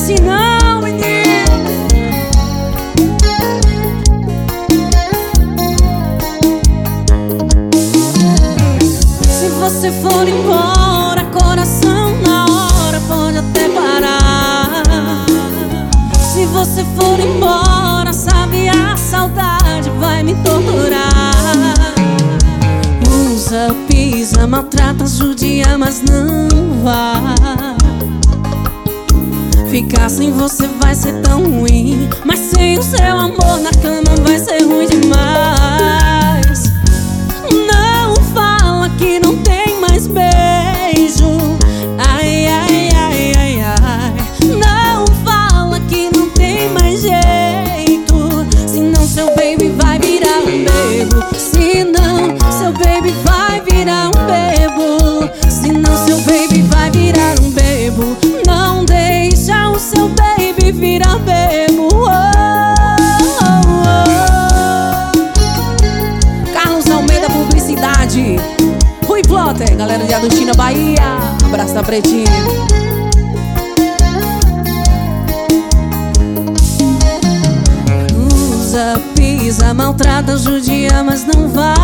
assim não, menino. Se você for embora, coração na hora pode até parar. Se você for embora, sabe, a saudade vai me torturar. Usa, pisa, maltrata, judia, mas não vai. Ficar sem você vai ser tão ruim, mas sem o seu amor na cama vai ser ruim demais. Não fala que não tem mais beijo. Ai, ai, ai, ai, ai. Não fala que não tem mais jeito. Senão seu baby vai virar um bebo. Senão seu baby vai virar um bebo. Senão seu baby vai virar um bebo. Não deixa o seu baby virar bebo. Carlos Almeida Publicidade, Rui Plotter, galera de Adustina, Bahia. Abraço da Pretinha. Usa, pisa, maltrata, judia, mas não vai.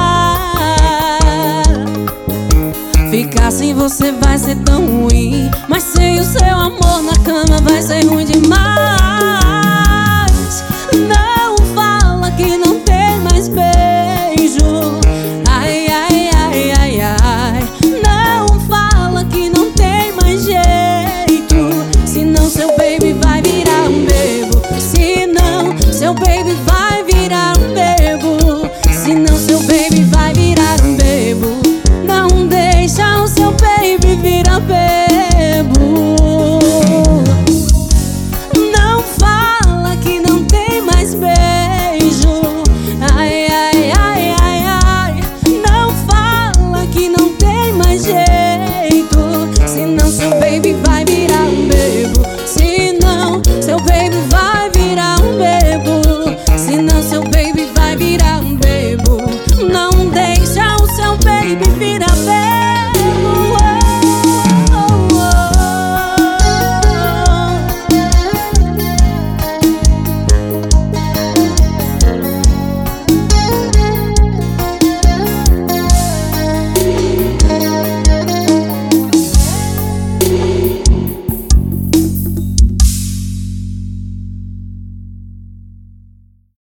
Ficar sem você vai ser tão ruim, mas sem o seu amor na cama vai ser ruim demais.